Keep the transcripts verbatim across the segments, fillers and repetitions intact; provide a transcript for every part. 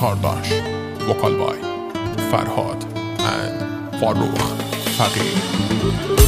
Çağdaş, Vokal by Farhad and Farrukh Faqih.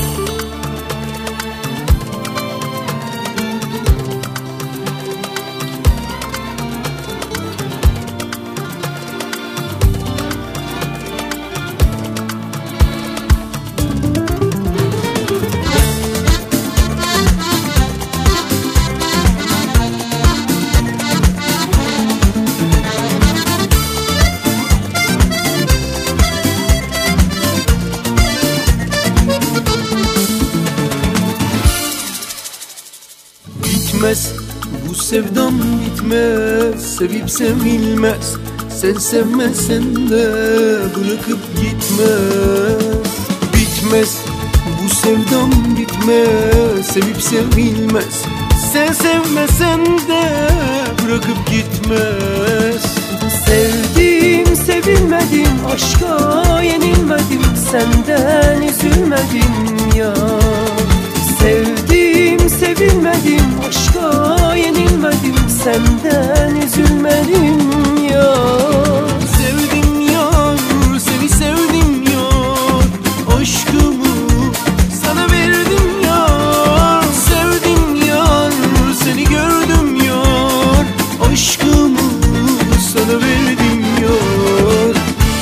Bitmez, bu sevdam bitmez, sevip sevilmez. Sen sevmesen de bırakıp gitmez. Bitmez, bu sevdam bitmez, sevip sevilmez. Sen sevmesen de bırakıp gitmez. Sevdim, sevilmedim, aşka yenilmedim, senden üzülmedim ya. Sevdim, sevilmedim, aşka yenilmedim, senden üzülmedim ya. Sevdim yar, seni sevdim yar, aşkımı sana verdim yar. Sevdim yar, seni gördüm yar, aşkımı sana verdim yar.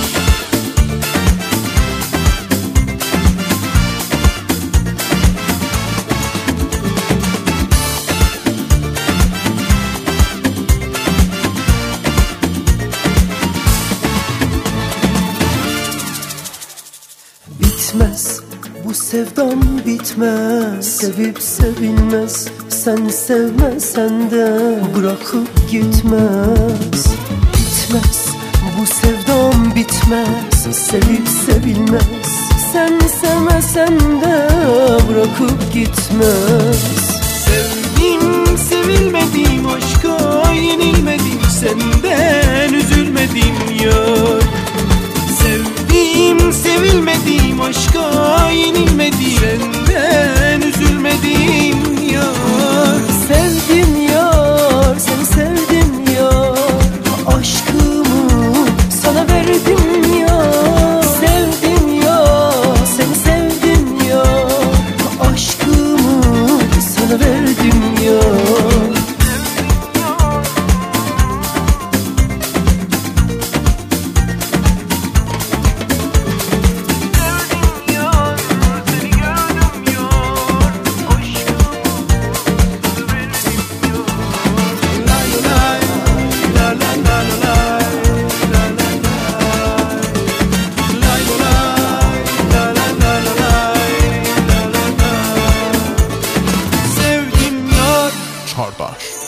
Bitmez, bu sevdam bitmez, sevip sevilmez. Sen sevmesen de bırakıp gitmez. Bitmez, bu sevdam bitmez, sevip sevilmez. Sen sevmesen de bırakıp gitmez. Sevdim, sevilmedim, aşka yenilmedim, senden üzülmedim yar. Sevdim, sevilmedim, aşka yenilmedim, senden üzülmedim yar. Sevdim yar, seni sevdim yar, aşkımı sana verdim yar. Sevdim yar, seni sevdim yar, aşkımı sana verdim yar. Çağdaş.